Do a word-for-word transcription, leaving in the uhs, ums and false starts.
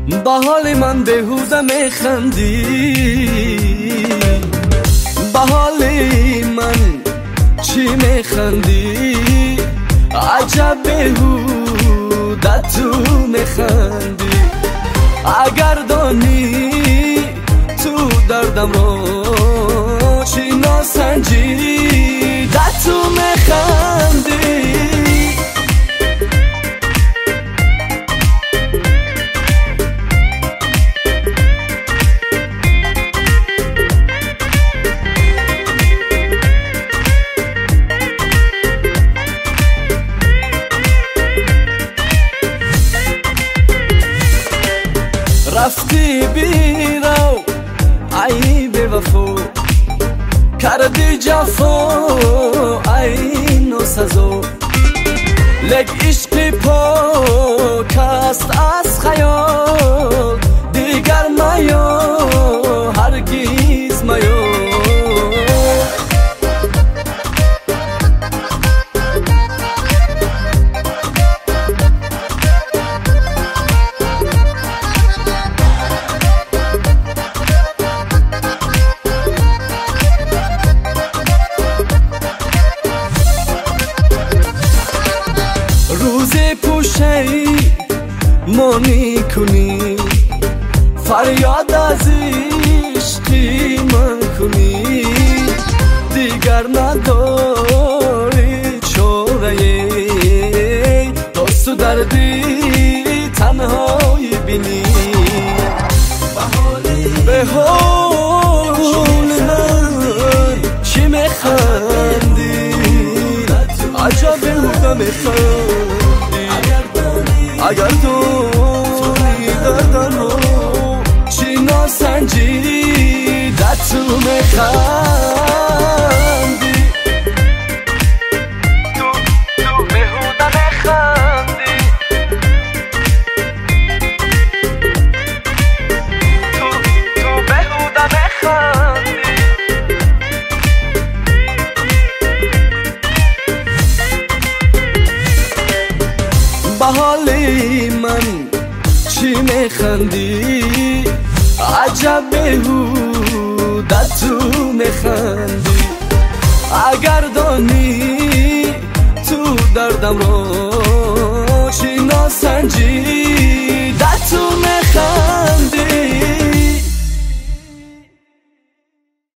با حال من بهوده میخندی، با حال من چی میخندی؟ عجب بهوده تو میخندی. اگر دانی تو دردم رو چی ناسنجی، در تو میخندی. رفتی بیرو ای به وفا، کردی جفا ای ناسزا. لگ عشقی پاک است از خیال، دیگر میا هرگیز میا. روزی پوشه مانی کنی، فریاد از عشقی من کنی. دیگر نداری چاره، دست و دردی تنهایی بینی. به حال من چی میخندی؟ عجب بهوده میخندی. اگر تو دردم رو چی ناسنجی، در تو میخندی. تو تو بهوده میخندی. تو تو بهوده میخندی. با حال من چی میخندی؟ عجب بهوده تو میخندی. اگر دانی تو دردم رو چی ناسنجی، در تو میخندی.